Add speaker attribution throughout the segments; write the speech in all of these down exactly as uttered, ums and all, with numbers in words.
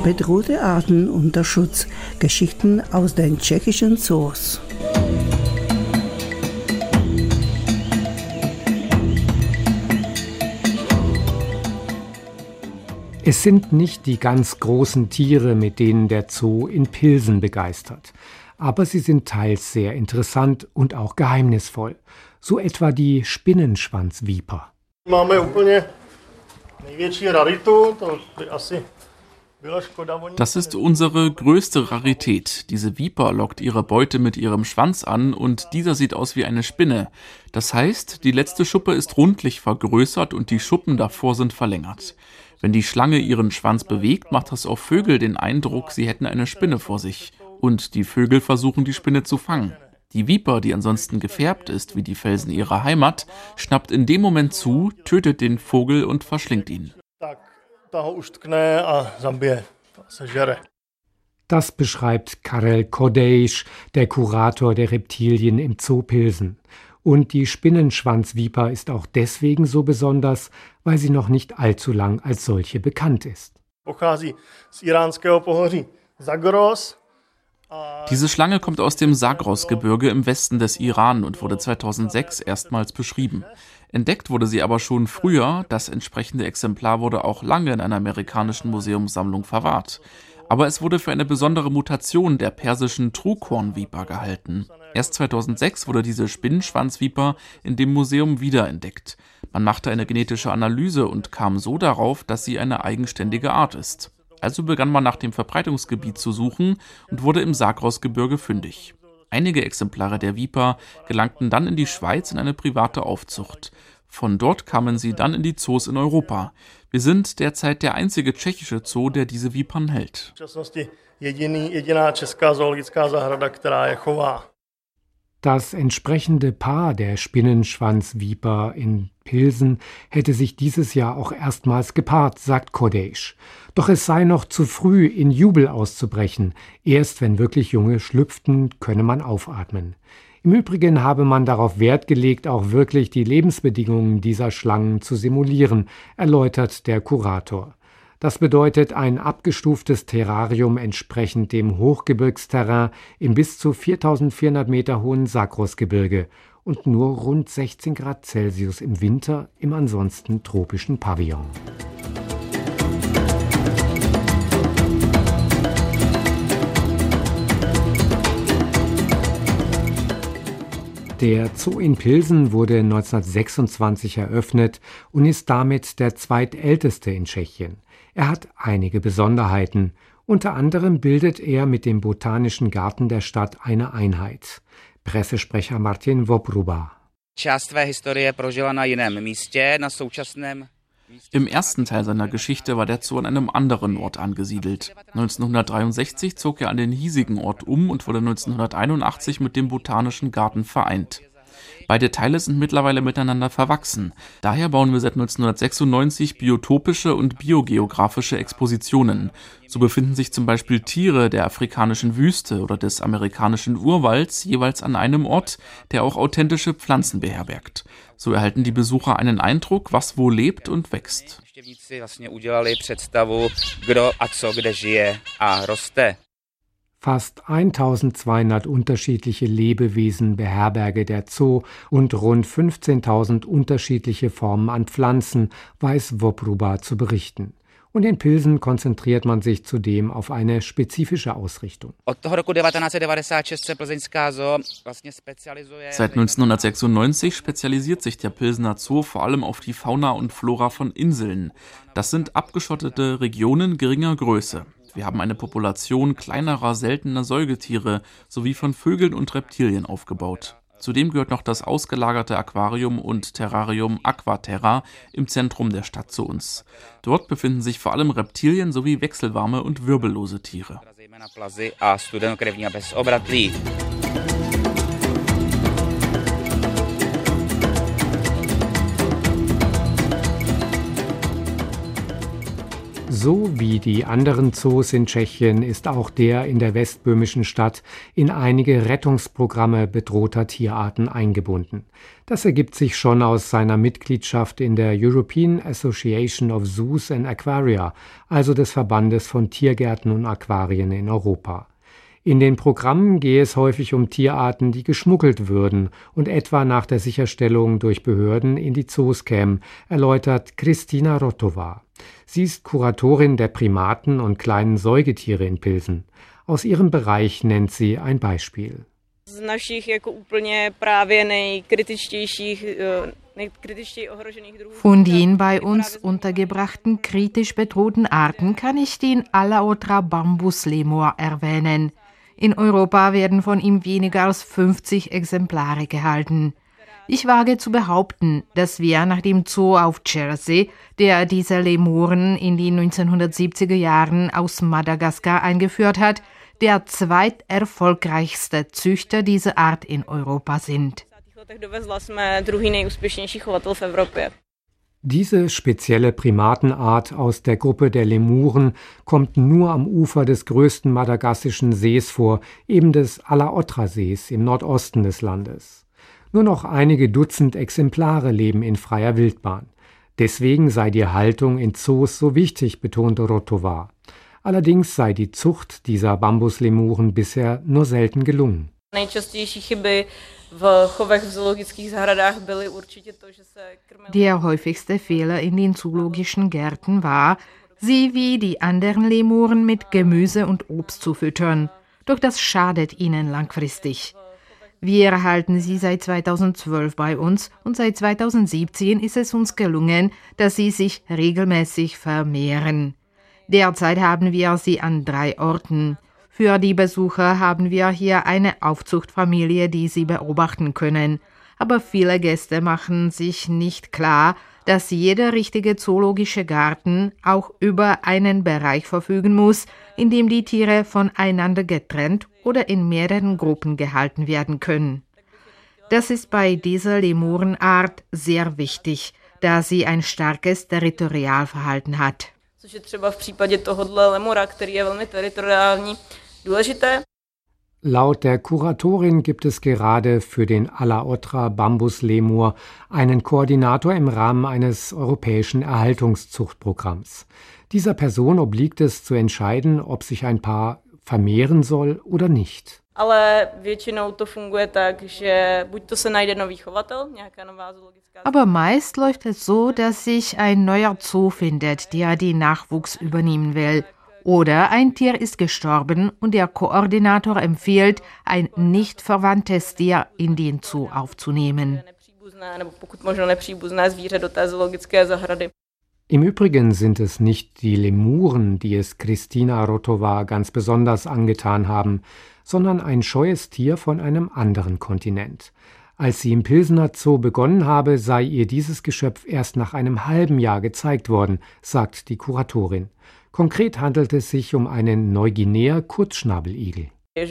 Speaker 1: Bedrohte Arten unter Schutz. Geschichten aus den tschechischen Zoos.
Speaker 2: Es sind nicht die ganz großen Tiere, mit denen der Zoo in Pilsen begeistert. Aber sie sind teils sehr interessant und auch geheimnisvoll. So etwa die Spinnenschwanzviper.
Speaker 3: Das ist unsere größte Rarität. Diese Viper lockt ihre Beute mit ihrem Schwanz an und dieser sieht aus wie eine Spinne. Das heißt, die letzte Schuppe ist rundlich vergrößert und die Schuppen davor sind verlängert. Wenn die Schlange ihren Schwanz bewegt, macht das auf Vögel den Eindruck, sie hätten eine Spinne vor sich. Und die Vögel versuchen, die Spinne zu fangen. Die Viper, die ansonsten gefärbt ist wie die Felsen ihrer Heimat, schnappt in dem Moment zu, tötet den Vogel und verschlingt ihn.
Speaker 2: Das beschreibt Karel Kodejš, der Kurator der Reptilien im Zoo Pilsen. Und die Spinnenschwanzviper ist auch deswegen so besonders, weil sie noch nicht allzu lang als solche bekannt ist.
Speaker 3: Diese Schlange kommt aus dem Zagros-Gebirge im Westen des Iran und wurde zweitausendsechs erstmals beschrieben. Entdeckt wurde sie aber schon früher, das entsprechende Exemplar wurde auch lange in einer amerikanischen Museumssammlung verwahrt. Aber es wurde für eine besondere Mutation der persischen Trughornviper gehalten. Erst zweitausendsechs wurde diese Spinnenschwanzviper in dem Museum wiederentdeckt. Man machte eine genetische Analyse und kam so darauf, dass sie eine eigenständige Art ist. Also begann man nach dem Verbreitungsgebiet zu suchen und wurde im Zagros-Gebirge fündig. Einige Exemplare der Viper gelangten dann in die Schweiz in eine private Aufzucht. Von dort kamen sie dann in die Zoos in Europa. Wir sind derzeit der einzige tschechische Zoo, der diese Vipern hält.
Speaker 2: Das entsprechende Paar der Spinnenschwanzviper in Pilsen hätte sich dieses Jahr auch erstmals gepaart, sagt Kodejš. Doch es sei noch zu früh, in Jubel auszubrechen. Erst wenn wirklich Junge schlüpften, könne man aufatmen. Im Übrigen habe man darauf Wert gelegt, auch wirklich die Lebensbedingungen dieser Schlangen zu simulieren, erläutert der Kurator. Das bedeutet ein abgestuftes Terrarium entsprechend dem Hochgebirgsterrain im bis zu viertausendvierhundert Meter hohen Zagros-Gebirge und nur rund sechzehn Grad Celsius im Winter im ansonsten tropischen Pavillon. Der Zoo in Pilsen wurde neunzehnhundertsechsundzwanzig eröffnet und ist damit der zweitälteste in Tschechien. Er hat einige Besonderheiten. Unter anderem bildet er mit dem Botanischen Garten der Stadt eine Einheit. Pressesprecher Martin Vopruba.
Speaker 3: Im ersten Teil seiner Geschichte war der Zoo an einem anderen Ort angesiedelt. neunzehnhundertdreiundsechzig zog er an den hiesigen Ort um und wurde neunzehnhunderteinundachtzig mit dem Botanischen Garten vereint. Beide Teile sind mittlerweile miteinander verwachsen. Daher bauen wir seit neunzehnhundertsechsundneunzig biotopische und biogeografische Expositionen. So befinden sich zum Beispiel Tiere der afrikanischen Wüste oder des amerikanischen Urwalds jeweils an einem Ort, der auch authentische Pflanzen beherbergt. So erhalten die Besucher einen Eindruck, was wo lebt und wächst.
Speaker 2: Fast eintausendzweihundert unterschiedliche Lebewesen beherberge der Zoo und rund fünfzehntausend unterschiedliche Formen an Pflanzen, weiß Vopruba zu berichten. Und in Pilsen konzentriert man sich zudem auf eine spezifische Ausrichtung.
Speaker 3: Seit neunzehnhundertsechsundneunzig spezialisiert sich der Pilsener Zoo vor allem auf die Fauna und Flora von Inseln. Das sind abgeschottete Regionen geringer Größe. Wir haben eine Population kleinerer, seltener Säugetiere sowie von Vögeln und Reptilien aufgebaut. Zudem gehört noch das ausgelagerte Aquarium und Terrarium Aquaterra im Zentrum der Stadt zu uns. Dort befinden sich vor allem Reptilien sowie wechselwarme und wirbellose Tiere.
Speaker 2: So wie die anderen Zoos in Tschechien ist auch der in der westböhmischen Stadt in einige Rettungsprogramme bedrohter Tierarten eingebunden. Das ergibt sich schon aus seiner Mitgliedschaft in der European Association of Zoos and Aquaria, also des Verbandes von Tiergärten und Aquarien in Europa. In den Programmen gehe es häufig um Tierarten, die geschmuggelt würden und etwa nach der Sicherstellung durch Behörden in die Zoos kämen, erläutert Kristina Rotova. Sie ist Kuratorin der Primaten und kleinen Säugetiere in Pilsen. Aus ihrem Bereich nennt sie ein Beispiel.
Speaker 4: Von den bei uns untergebrachten kritisch bedrohten Arten kann ich den Alaotra Bambuslemur erwähnen. In Europa werden von ihm weniger als fünfzig Exemplare gehalten. Ich wage zu behaupten, dass wir nach dem Zoo auf Jersey, der diese Lemuren in den neunzehnhundertsiebziger Jahren aus Madagaskar eingeführt hat, der zweiterfolgreichste Züchter dieser Art in Europa sind.
Speaker 2: Diese spezielle Primatenart aus der Gruppe der Lemuren kommt nur am Ufer des größten madagassischen Sees vor, eben des Alaotra-Sees im Nordosten des Landes. Nur noch einige Dutzend Exemplare leben in freier Wildbahn. Deswegen sei die Haltung in Zoos so wichtig, betonte Rotova. Allerdings sei die Zucht dieser Bambuslemuren bisher nur selten gelungen.
Speaker 4: Der häufigste Fehler in den zoologischen Gärten war, sie wie die anderen Lemuren mit Gemüse und Obst zu füttern. Doch das schadet ihnen langfristig. Wir halten sie seit zweitausendzwölf bei uns und seit zweitausendsiebzehn ist es uns gelungen, dass sie sich regelmäßig vermehren. Derzeit haben wir sie an drei Orten. Für die Besucher haben wir hier eine Aufzuchtfamilie, die sie beobachten können. Aber viele Gäste machen sich nicht klar, dass jeder richtige zoologische Garten auch über einen Bereich verfügen muss, in dem die Tiere voneinander getrennt oder in mehreren Gruppen gehalten werden können. Das ist bei dieser Lemurenart sehr wichtig, da sie ein starkes Territorialverhalten hat. Což je třeba v případě tohohle lemura, který je velmi teritoriální, důležité.
Speaker 2: Laut der Kuratorin gibt es gerade für den Alaotra Bambuslemur einen Koordinator im Rahmen eines europäischen Erhaltungszuchtprogramms. Dieser Person obliegt es zu entscheiden, ob sich ein Paar vermehren soll oder nicht.
Speaker 4: Aber meist läuft es so, dass sich ein neuer Zoo findet, der den Nachwuchs übernehmen will. Oder ein Tier ist gestorben und der Koordinator empfiehlt, ein nicht verwandtes Tier in den Zoo aufzunehmen.
Speaker 2: Im Übrigen sind es nicht die Lemuren, die es Kristina Rotova ganz besonders angetan haben, sondern ein scheues Tier von einem anderen Kontinent. Als sie im Pilsener Zoo begonnen habe, sei ihr dieses Geschöpf erst nach einem halben Jahr gezeigt worden, sagt die Kuratorin. Konkret handelt es sich um einen Neuguinea Kurzschnabeligel.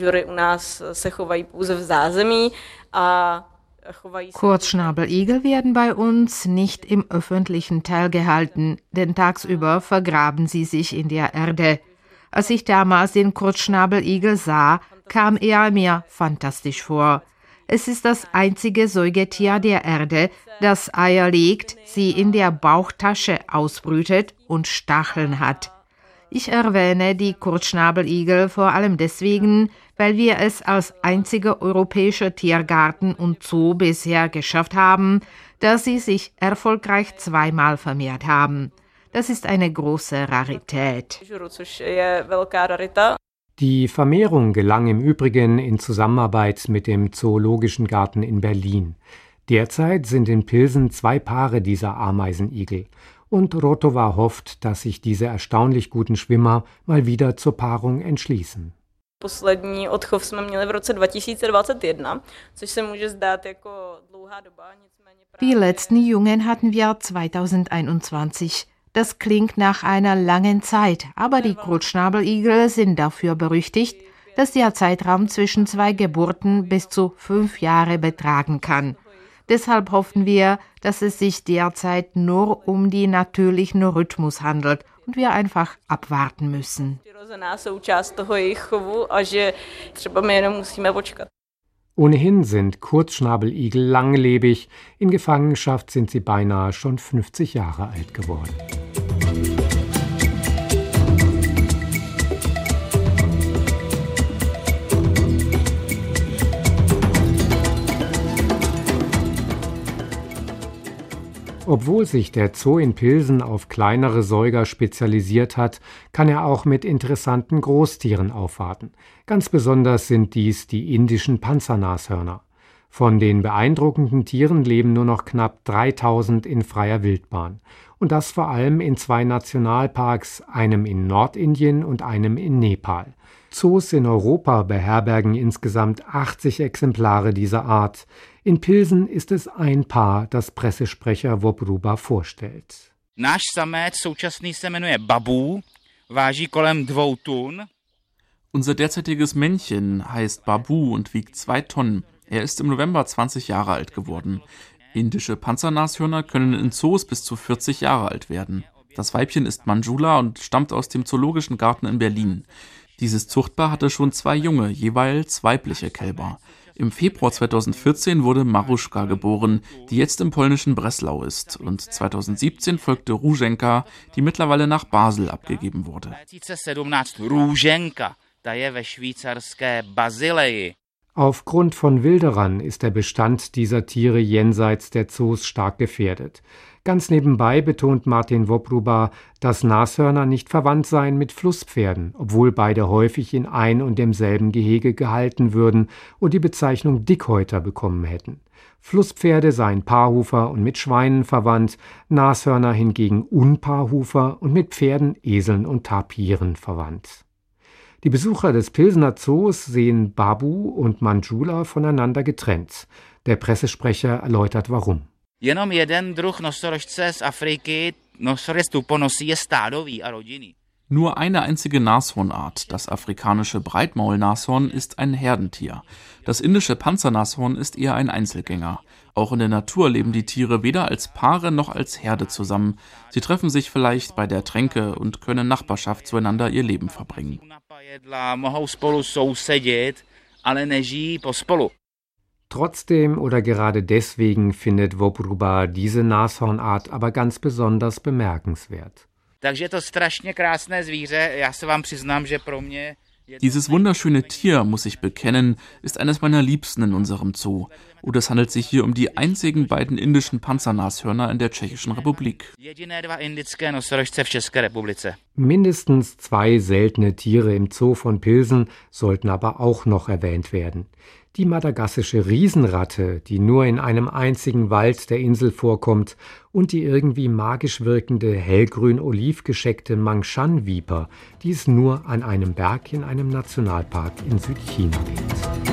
Speaker 4: Kurzschnabeligel werden bei uns nicht im öffentlichen Teil gehalten, denn tagsüber vergraben sie sich in der Erde. Als ich damals den Kurzschnabeligel sah, kam er mir fantastisch vor. Es ist das einzige Säugetier der Erde, das Eier legt, sie in der Bauchtasche ausbrütet und Stacheln hat. Ich erwähne die Kurzschnabeligel vor allem deswegen, weil wir es als einziger europäischer Tiergarten und Zoo bisher geschafft haben, dass sie sich erfolgreich zweimal vermehrt haben. Das ist eine große Rarität.
Speaker 2: Die Vermehrung gelang im Übrigen in Zusammenarbeit mit dem Zoologischen Garten in Berlin. Derzeit sind in Pilsen zwei Paare dieser Ameisenigel. Und Rotova hofft, dass sich diese erstaunlich guten Schwimmer mal wieder zur Paarung entschließen.
Speaker 4: Die letzten Jungen hatten wir zweitausendeinundzwanzig. Das klingt nach einer langen Zeit, aber die Kurzschnabeligel sind dafür berüchtigt, dass der Zeitraum zwischen zwei Geburten bis zu fünf Jahre betragen kann. Deshalb hoffen wir, dass es sich derzeit nur um den natürlichen Rhythmus handelt und wir einfach abwarten müssen.
Speaker 2: Ohnehin sind Kurzschnabeligel langlebig. In Gefangenschaft sind sie beinahe schon fünfzig Jahre alt geworden. Obwohl sich der Zoo in Pilsen auf kleinere Säuger spezialisiert hat, kann er auch mit interessanten Großtieren aufwarten. Ganz besonders sind dies die indischen Panzernashörner. Von den beeindruckenden Tieren leben nur noch knapp dreitausend in freier Wildbahn. Und das vor allem in zwei Nationalparks, einem in Nordindien und einem in Nepal. Zoos in Europa beherbergen insgesamt achtzig Exemplare dieser Art. In Pilsen ist es ein Paar, das Pressesprecher Vobruba vorstellt.
Speaker 5: Náš samec současný se jmenuje Babu, váží kolem dvou tun.
Speaker 3: Unser derzeitiges Männchen heißt Babu und wiegt zwei Tonnen. Er ist im November zwanzig Jahre alt geworden. Indische Panzernashörner können in Zoos bis zu vierzig Jahre alt werden. Das Weibchen ist Manjula und stammt aus dem Zoologischen Garten in Berlin. Dieses Zuchtpaar hatte schon zwei Junge, jeweils weibliche Kälber. Im Februar zweitausendvierzehn wurde Maruszka geboren, die jetzt im polnischen Breslau ist. Und zweitausendsiebzehn folgte Růženka, die mittlerweile nach Basel abgegeben wurde.
Speaker 5: Růženka, ta je ve švýcarské Basileji.
Speaker 2: Aufgrund von Wilderern ist der Bestand dieser Tiere jenseits der Zoos stark gefährdet. Ganz nebenbei betont Martin Vobruba, dass Nashörner nicht verwandt seien mit Flusspferden, obwohl beide häufig in ein und demselben Gehege gehalten würden und die Bezeichnung Dickhäuter bekommen hätten. Flusspferde seien Paarhufer und mit Schweinen verwandt, Nashörner hingegen Unpaarhufer und mit Pferden, Eseln und Tapiren verwandt. Die Besucher des Pilsener Zoos sehen Babu und Manjula voneinander getrennt. Der Pressesprecher erläutert warum.
Speaker 5: Jenom jeden druh nosorožce z Afriky, nosorožec tuponosí, je stádový a rodinný.
Speaker 3: Nur eine einzige Nashornart, das afrikanische Breitmaulnashorn, ist ein Herdentier. Das indische Panzernashorn ist eher ein Einzelgänger. Auch in der Natur leben die Tiere weder als Paare noch als Herde zusammen. Sie treffen sich vielleicht bei der Tränke und können in Nachbarschaft zueinander ihr Leben verbringen.
Speaker 2: Trotzdem oder gerade deswegen findet Vobruba diese Nashornart aber ganz besonders bemerkenswert.
Speaker 3: Dieses wunderschöne Tier, muss ich bekennen, ist eines meiner Liebsten in unserem Zoo. Und es handelt sich hier um die einzigen beiden indischen Panzernashörner in der Tschechischen Republik.
Speaker 2: Mindestens zwei seltene Tiere im Zoo von Pilsen sollten aber auch noch erwähnt werden. Die madagassische Riesenratte, die nur in einem einzigen Wald der Insel vorkommt, und die irgendwie magisch wirkende hellgrün-oliv gescheckte Mangshan-Viper, die es nur an einem Berg in einem Nationalpark in Südchina gibt.